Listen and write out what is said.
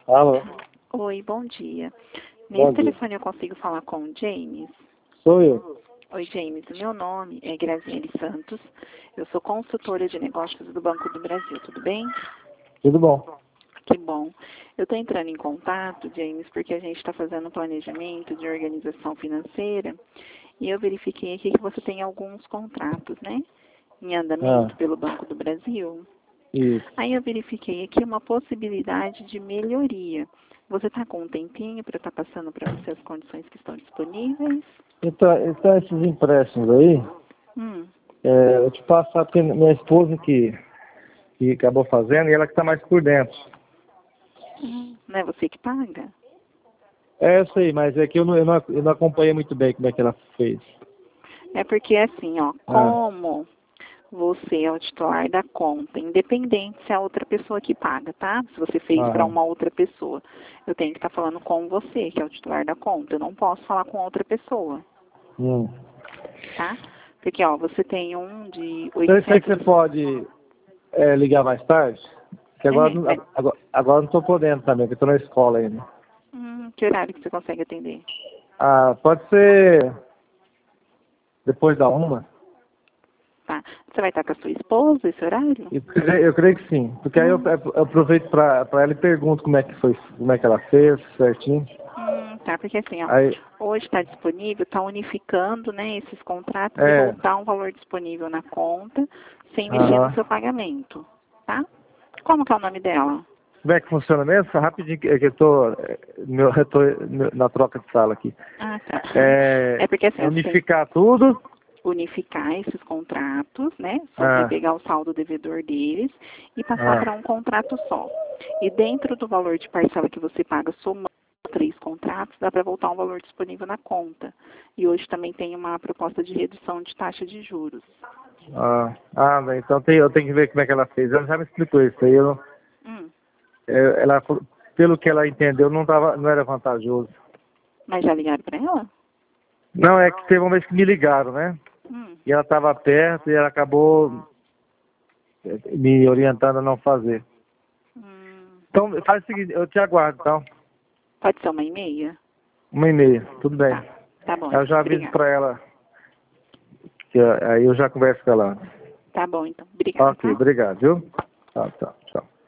Alô? Oi, bom dia. Bom Nesse dia. telefone eu consigo falar com o James? Sou eu. Oi, James. O meu nome é Graziele Santos. Eu sou consultora de negócios do Banco do Brasil. Tudo bem? Tudo bom? Que bom. Eu estou entrando em contato, James, porque a gente está fazendo um planejamento de organização financeira e eu verifiquei aqui que você tem alguns contratos, né? Em andamento pelo Banco do Brasil. Isso. Aí eu verifiquei aqui uma possibilidade de melhoria. Você está com um tempinho para estar passando para você as condições que estão disponíveis? Então esses empréstimos aí, Hum. eu te passar porque minha esposa que acabou fazendo e ela que está mais por dentro. Não é você que paga? É, eu sei, mas é que eu não acompanhei muito bem como é que ela fez. É porque assim, ó, como você é o titular da conta, independente se é a outra pessoa que paga, tá? Se você fez para uma outra pessoa, eu tenho que estar falando com você, que é o titular da conta. Eu não posso falar com outra pessoa, tá? Porque, ó, você tem um de Então isso aí que 800... você pode ligar mais tarde? Que agora, agora não estou podendo também, porque estou na escola ainda. Que horário que você consegue atender? Pode ser depois da 1. Tá. Você vai estar com a sua esposa esse horário? Eu creio que sim, porque aí eu aproveito para ela e pergunto como é que foi, como é que ela fez, certinho. Tá, porque assim, ó, Aí, hoje está disponível, está unificando, né, esses contratos e voltar um valor disponível na conta, sem mexer no seu pagamento, tá? Como que é o nome dela? como é que funciona mesmo? Só rapidinho, que eu tô na troca de sala aqui. Tá. É porque assim, Unificar tudo. Unificar esses contratos, né? Você pegar o saldo devedor deles e passar para um contrato só. E dentro do valor de parcela que você paga somando 3 contratos, dá para voltar um valor disponível na conta. E hoje também tem uma proposta de redução de taxa de juros. Então eu tenho que ver como é que ela fez. Ela já me explicou isso aí. Ela, pelo que ela entendeu, não era vantajoso. Mas já ligaram para ela? Não, é que teve uma vez que me ligaram, né? E ela estava perto e ela acabou me orientando a não fazer. Então, faz o seguinte, eu te aguardo, então. Pode ser 1h30? 1h30, tudo bem. Tá bom. Eu já aviso para ela, que aí eu já converso com ela. Tá bom, então. Obrigada. Ok, obrigado, viu? Tchau.